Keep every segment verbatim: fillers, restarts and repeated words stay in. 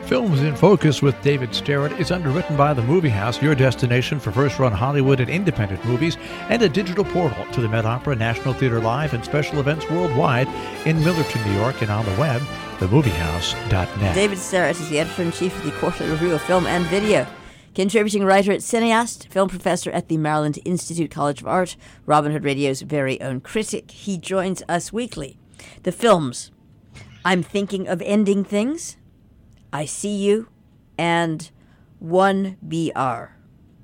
Films in Focus with David Starrett is underwritten by The Movie House, your destination for first-run Hollywood and independent movies, and a digital portal to the Met Opera, National Theatre Live, and special events worldwide in Millerton, New York, and on the web, the movie house dot net. David Starrett is the editor-in-chief of the Quarterly Review of Film and Video, contributing writer at Cineast, film professor at the Maryland Institute College of Art, Robin Hood Radio's very own critic. He joins us weekly. The films I'm Thinking of Ending Things, I See You, and one B R.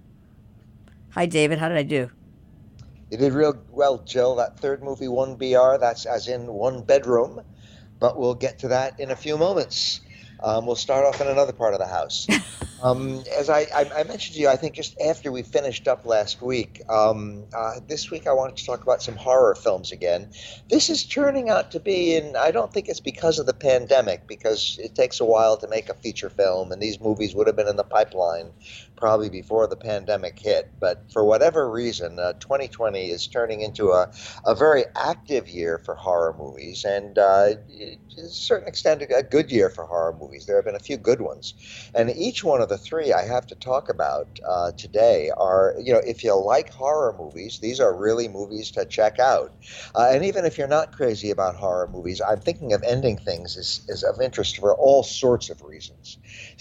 Hi, David. How did I do? You did real well, Jill. That third movie, one B R, that's as in one bedroom, but we'll get to that in a few moments. Um, we'll start off in another part of the house. Um, as I, I, I mentioned to you, I think just after we finished up last week, um, uh, this week I wanted to talk about some horror films again. This is turning out to be, and I don't think it's because of the pandemic, because it takes a while to make a feature film, and these movies would have been in the pipeline probably before the pandemic hit. But for whatever reason, uh, twenty twenty is turning into a, a very active year for horror movies, and uh, to a certain extent, a good year for horror movies. There have been a few good ones, and each one of the three I have to talk about uh, today are, you know, if you like horror movies, these are really movies to check out. Uh, and even if you're not crazy about horror movies, I'm Thinking of Ending Things is, is of interest for all sorts of reasons.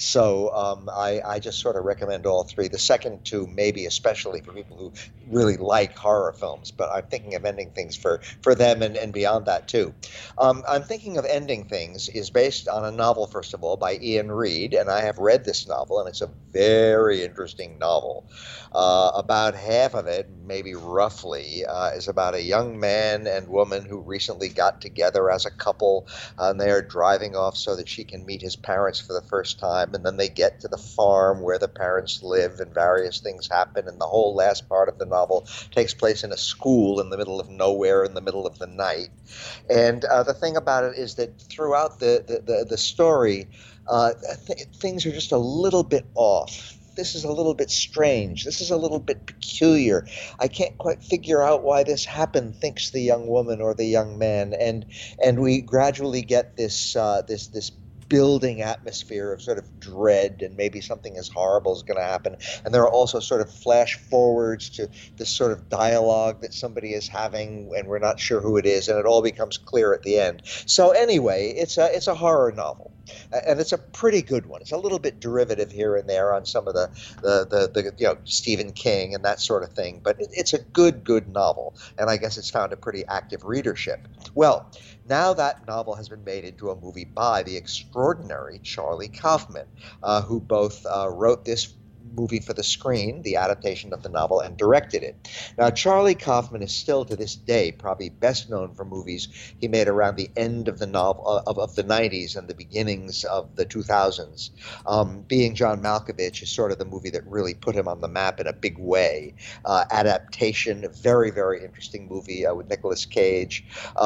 So um, I, I just sort of recommend all three. The second two, maybe especially for people who really like horror films, but I'm Thinking of Ending Things for, for them and, and beyond that too. Um, I'm Thinking of Ending Things is based on a novel, first of all, by Ian Reid, and I have read this novel, and it's a very interesting novel. Uh, about half of it, maybe roughly, uh, is about a young man and woman who recently got together as a couple, uh, and they are driving off so that she can meet his parents for the first time, and then they get to the farm where the parents live, and various things happen, and the whole last part of the novel takes place in a school in the middle of nowhere in the middle of the night. And uh, the thing about it is that throughout the, the, the, the story, uh, th- things are just a little bit off. This is a little bit strange. This is a little bit peculiar. I can't quite figure out why this happened, thinks the young woman or the young man. And and we gradually get this uh, this this building atmosphere of sort of dread, and maybe something as horrible is going to happen. And there are also sort of flash forwards to this sort of dialogue that somebody is having, and we're not sure who it is, and it all becomes clear at the end. So anyway, it's a it's a horror novel, and it's a pretty good one. It's a little bit derivative here and there on some of the the the, the you know Stephen King and that sort of thing, but it, it's a good good novel, and I guess it's found a pretty active readership. Well, now that novel has been made into a movie by the extraordinary Charlie Kaufman, uh, who both uh, wrote this movie for the screen, the adaptation of the novel, and directed it. Now, Charlie Kaufman is still to this day probably best known for movies he made around the end of the novel of, of the nineties and the beginnings of the two thousands. Um, Being John Malkovich is sort of the movie that really put him on the map in a big way. Uh, adaptation, very, very interesting movie uh, with Nicolas Cage.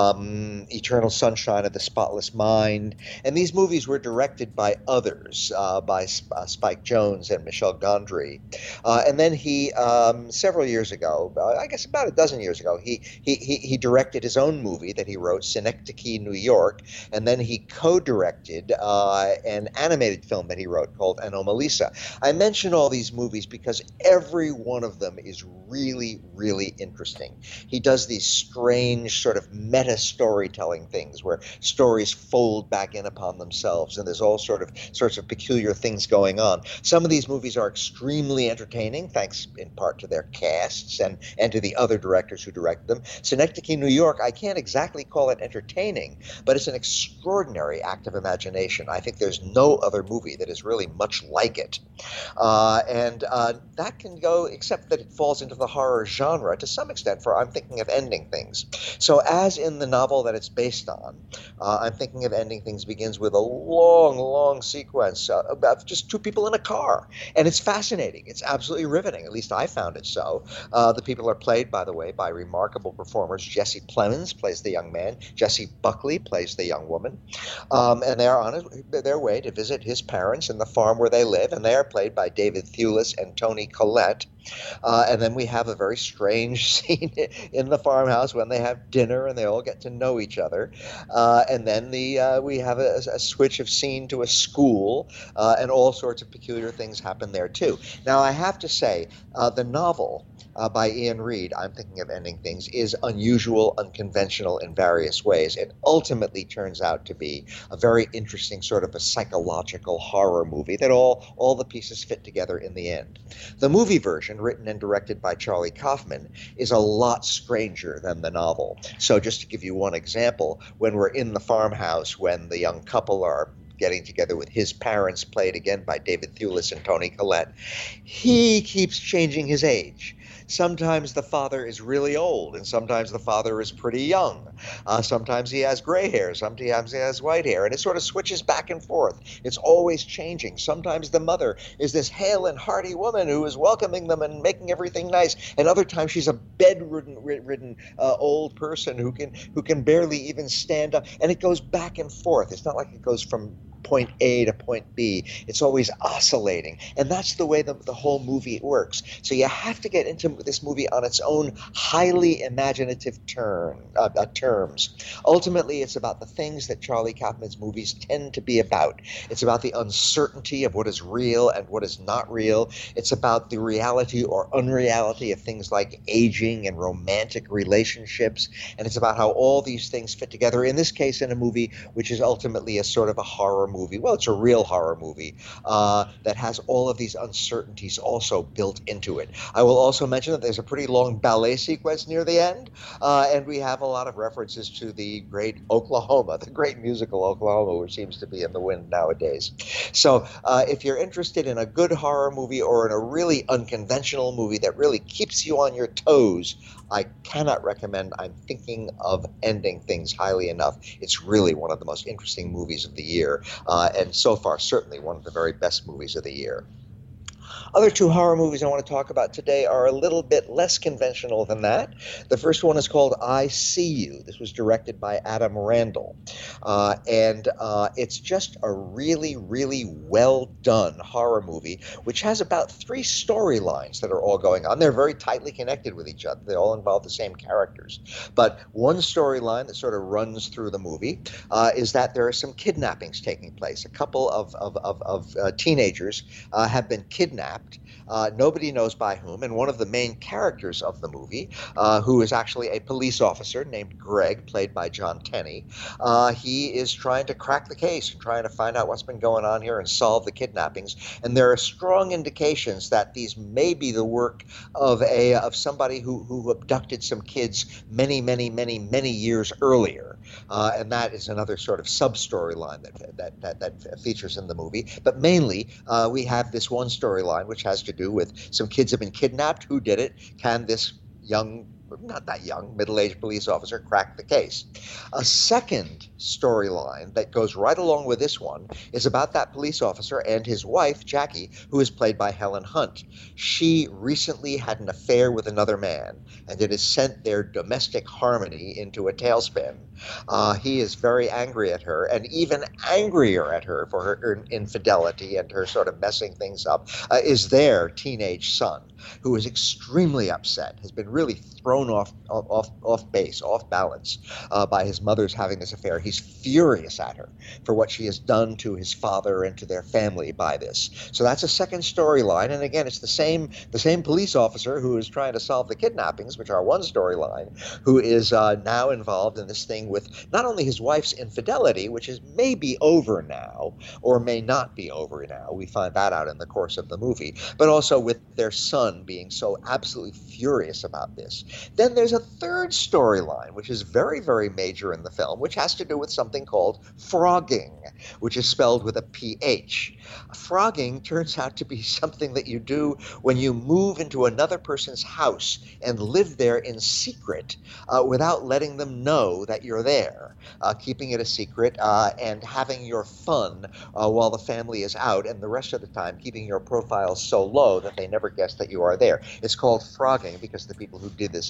Um, Eternal Sunshine of the Spotless Mind. And these movies were directed by others, uh, by uh, Spike Jonze and Michel Gondry. Uh, and then he, um, several years ago, uh, I guess about a dozen years ago, he, he he he directed his own movie that he wrote, Synecdoche, New York, and then he co-directed uh, an animated film that he wrote called Anomalisa. I mention all these movies because every one of them is really, really interesting. He does these strange sort of meta-storytelling things where stories fold back in upon themselves, and there's all sort of sorts of peculiar things going on. Some of these movies are extremely entertaining, thanks in part to their casts and, and to the other directors who directed them. Synecdoche, New York, I can't exactly call it entertaining, but it's an extraordinary act of imagination. I think there's no other movie that is really much like it. Uh, and uh, that can go, except that it falls into the horror genre to some extent, for I'm Thinking of Ending Things. So as in the novel that it's based on, uh, I'm Thinking of Ending Things begins with a long, long sequence uh, about just two people in a car. And it's fascinating. It's absolutely riveting. At least I found it so. Uh, the people are played, by the way, by remarkable performers. Jesse Plemons plays the young man. Jessie Buckley plays the young woman. Um, and they are on their way to visit his parents in the farm where they live, and they are played by David Thewlis and Toni Collette. Uh, and then we have a very strange scene in the farmhouse when they have dinner and they all get to know each other. Uh, and then the uh, we have a, a switch of scene to a school, uh, and all sorts of peculiar things happen there too. Now, I have to say, uh, the novel uh, by Ian Reid, I'm Thinking of Ending Things, is unusual, unconventional in various ways. It ultimately turns out to be a very interesting sort of a psychological horror movie that all, all the pieces fit together in the end. The movie version, written and directed by Charlie Kaufman, is a lot stranger than the novel. So just to give you one example, when we're in the farmhouse, when the young couple are getting together with his parents, played again by David Thewlis and Toni Collette, he keeps changing his age. Sometimes the father is really old, and sometimes the father is pretty young. Uh, sometimes he has gray hair, sometimes he has white hair, and it sort of switches back and forth. It's always changing. Sometimes the mother is this hale and hearty woman who is welcoming them and making everything nice, and other times she's a bedridden ridden, uh, old person who can who can barely even stand up, and it goes back and forth. It's not like it goes from point A to point B. It's always oscillating. And that's the way the, the whole movie works. So you have to get into this movie on its own highly imaginative turn, uh, uh, terms. Ultimately, it's about the things that Charlie Kaufman's movies tend to be about. It's about the uncertainty of what is real and what is not real. It's about the reality or unreality of things like aging and romantic relationships. And it's about how all these things fit together, in this case, in a movie which is ultimately a sort of a horror movie. Well, it's a real horror movie uh, that has all of these uncertainties also built into it. I will also mention that there's a pretty long ballet sequence near the end, uh, and we have a lot of references to the great Oklahoma, the great musical Oklahoma, which seems to be in the wind nowadays. So uh, if you're interested in a good horror movie or in a really unconventional movie that really keeps you on your toes, I cannot recommend I'm Thinking of Ending Things highly enough. It's really one of the most interesting movies of the year, uh, and so far certainly one of the very best movies of the year. Other two horror movies I want to talk about today are a little bit less conventional than that. The first one is called I See You. This was directed by Adam Randall. Uh, and uh, it's just a really, really well-done horror movie, which has about three storylines that are all going on. They're very tightly connected with each other. They all involve the same characters. But one storyline that sort of runs through the movie uh, is that there are some kidnappings taking place. A couple of, of, of, of uh, teenagers uh, have been kidnapped. Uh, nobody knows by whom, and one of the main characters of the movie, uh, who is actually a police officer named Greg, played by John Tenney, uh, he is trying to crack the case and trying to find out what's been going on here and solve the kidnappings. And there are strong indications that these may be the work of a of somebody who, who abducted some kids many, many, many, many years earlier. Uh, and that is another sort of sub-storyline that, that, that, that features in the movie. But mainly, uh, we have this one storyline which has to do with some kids have been kidnapped. Who did it? Can this young, not that young, middle-aged police officer crack the case? A second storyline that goes right along with this one is about that police officer and his wife, Jackie, who is played by Helen Hunt. She recently had an affair with another man, and it has sent their domestic harmony into a tailspin. Uh, he is very angry at her, and even angrier at her for her infidelity and her sort of messing things up uh, is their teenage son, who is extremely upset, has been really thrown off off off base, off balance uh, by his mother's having this affair. He's furious at her for what she has done to his father and to their family by this. So that's a second storyline, and again, it's the same the same police officer who is trying to solve the kidnappings, which are one storyline, who is uh, now involved in this thing with not only his wife's infidelity, which is maybe over now or may not be over now. We find that out in the course of the movie, but also with their son being so absolutely furious about this. Then there's a third storyline, which is very, very major in the film, which has to do with something called frogging, which is spelled with a P H. Frogging turns out to be something that you do when you move into another person's house and live there in secret uh, without letting them know that you're there, uh, keeping it a secret uh, and having your fun uh, while the family is out, and the rest of the time keeping your profile so low that they never guess that you are there. It's called frogging because the people who did this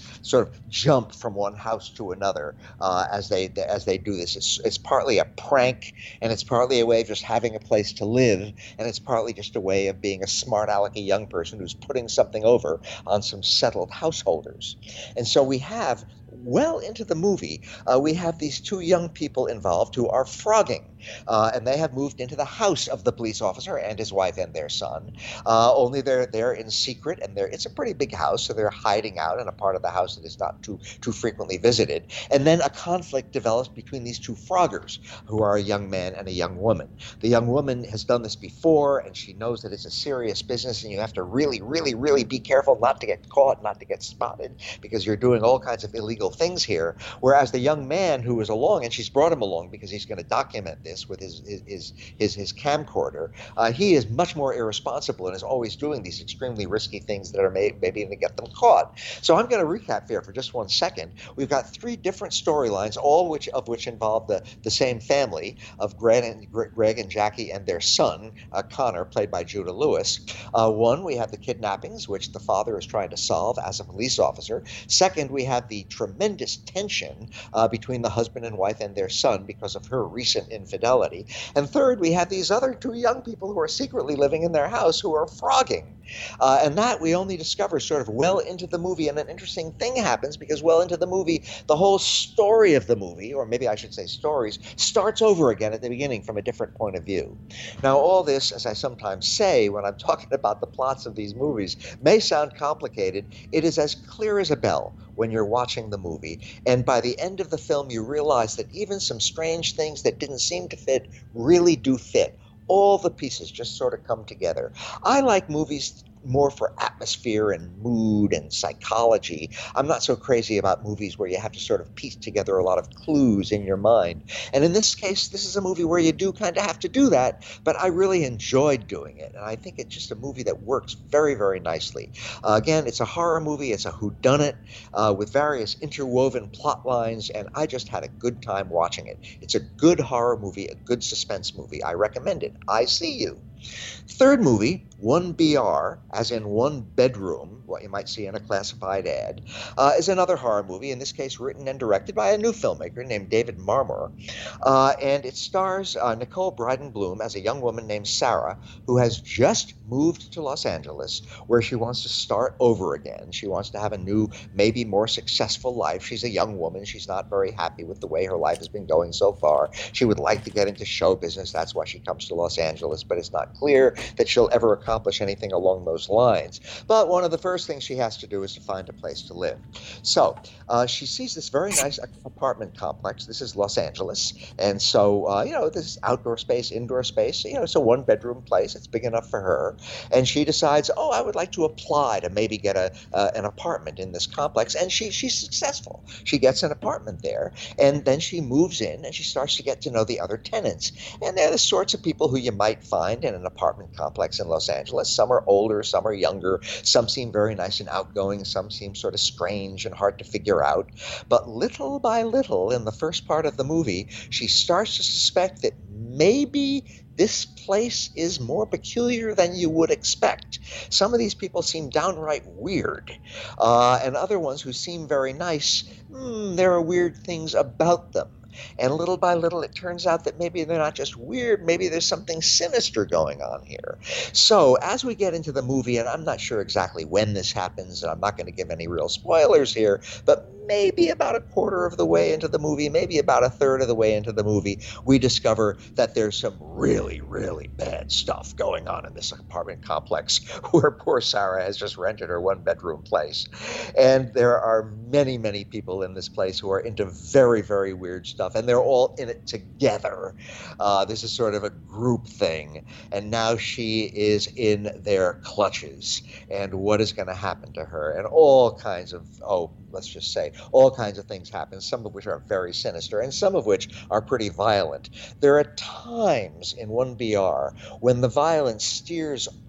sort of jump from one house to another uh, as they as they do this. It's, it's partly a prank, and it's partly a way of just having a place to live, and it's partly just a way of being a smart alecky young person who's putting something over on some settled householders. And so we have, well into the movie, uh, we have these two young people involved who are frogging. Uh, and they have moved into the house of the police officer and his wife and their son. Uh, only they're they're in secret, and they're it's a pretty big house, so they're hiding out in a part of the house that is not too too frequently visited. And then a conflict develops between these two froggers, who are a young man and a young woman. The young woman has done this before, and she knows that it's a serious business, and you have to really, really, really be careful not to get caught, not to get spotted, because you're doing all kinds of illegal things here. Whereas the young man who is along, and she's brought him along because he's going to document this with his his his, his camcorder, uh, he is much more irresponsible and is always doing these extremely risky things that are made, maybe even to get them caught. So I'm going to recap here for just one second. We've got three different storylines, all which of which involve the, the same family of Greg and, Greg and Jackie and their son, uh, Connor, played by Judah Lewis. Uh, one, we have the kidnappings, which the father is trying to solve as a police officer. Second, we have the tremendous tension uh, between the husband and wife and their son because of her recent infidelity. And third, we have these other two young people who are secretly living in their house who are frogging. Uh, and that we only discover sort of well into the movie. And an interesting thing happens because well into the movie, the whole story of the movie, or maybe I should say stories, starts over again at the beginning from a different point of view. Now, all this, as I sometimes say when I'm talking about the plots of these movies, may sound complicated. It is as clear as a bell when you're watching the movie. And by the end of the film, you realize that even some strange things that didn't seem to fit really do fit. All the pieces just sort of come together. I like movies more for atmosphere and mood and psychology. I'm not so crazy about movies where you have to sort of piece together a lot of clues in your mind. And in this case, this is a movie where you do kind of have to do that, but I really enjoyed doing it. And I think it's just a movie that works very, very nicely. Uh, again, it's a horror movie. It's a whodunit uh, with various interwoven plot lines, and I just had a good time watching it. It's a good horror movie, a good suspense movie. I recommend it. I See You. Third movie, one B R, as in one bedroom, what you might see in a classified ad, uh, is another horror movie, in this case written and directed by a new filmmaker named David Marmor. Uh, and it stars uh, Nicole Bryden Bloom as a young woman named Sarah, who has just moved to Los Angeles, where she wants to start over again. She wants to have a new, maybe more successful life. She's a young woman. She's not very happy with the way her life has been going so far. She would like to get into show business. That's why she comes to Los Angeles, but it's not clear that she'll ever accomplish anything along those lines. But one of the first things she has to do is to find a place to live. So uh, she sees this very nice apartment complex. This is Los Angeles. And so, uh, you know, this is outdoor space, indoor space. You know, it's a one-bedroom place. It's big enough for her. And she decides, oh, I would like to apply to maybe get a uh, an apartment in this complex. And she she's successful. She gets an apartment there. And then she moves in and she starts to get to know the other tenants. And they're the sorts of people who you might find in an apartment complex in Los Angeles. Some are older, some are younger, some seem very nice and outgoing, some seem sort of strange and hard to figure out. But little by little, in the first part of the movie, she starts to suspect that maybe this place is more peculiar than you would expect. Some of these people seem downright weird, uh, and other ones who seem very nice, mm, there are weird things about them. And little by little, it turns out that maybe they're not just weird, maybe there's something sinister going on here. So as we get into the movie, and I'm not sure exactly when this happens, and I'm not going to give any real spoilers here, but maybe about a quarter of the way into the movie, maybe about a third of the way into the movie, we discover that there's some really, really bad stuff going on in this apartment complex where poor Sarah has just rented her one-bedroom place. And there are many, many people in this place who are into very, very weird stuff, and they're all in it together. Uh, this is sort of a group thing, and now she is in their clutches. And what is going to happen to her? And all kinds of, oh, let's just say, all kinds of things happen, some of which are very sinister and some of which are pretty violent. There are times in one B R when the violence steers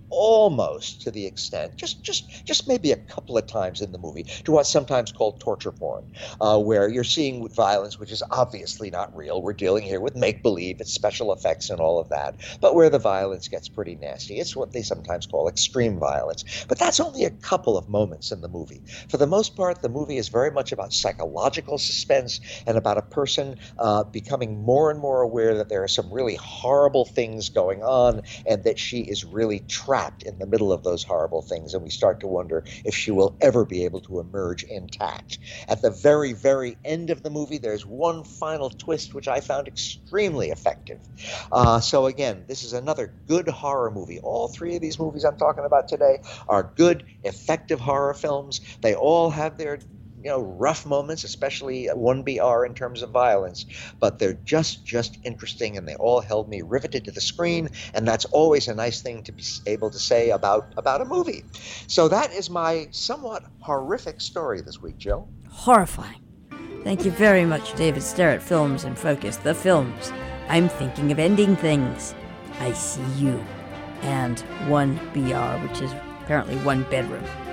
almost to the extent, just just just maybe a couple of times in the movie, to what's sometimes called torture porn, uh, where you're seeing violence which is obviously not real. We're dealing here with make-believe, it's special effects and all of that, but where the violence gets pretty nasty. It's what they sometimes call extreme violence. But that's only a couple of moments in the movie. For the most part, the movie is very much about psychological suspense and about a person uh, becoming more and more aware that there are some really horrible things going on and that she is really trapped in the middle of those horrible things, and we start to wonder if she will ever be able to emerge intact. At the very, very end of the movie, there's one final twist which I found extremely effective. Uh, so again, this is another good horror movie. All three of these movies I'm talking about today are good, effective horror films. They all have their you know, rough moments, especially one B R in terms of violence, but they're just, just interesting, and they all held me riveted to the screen, and that's always a nice thing to be able to say about, about a movie. So that is my somewhat horrific story this week, Jill. Horrifying. Thank you very much, David Sterrett. Films in Focus, the films. I'm thinking of ending things. I See You. And one B R, which is apparently one bedroom.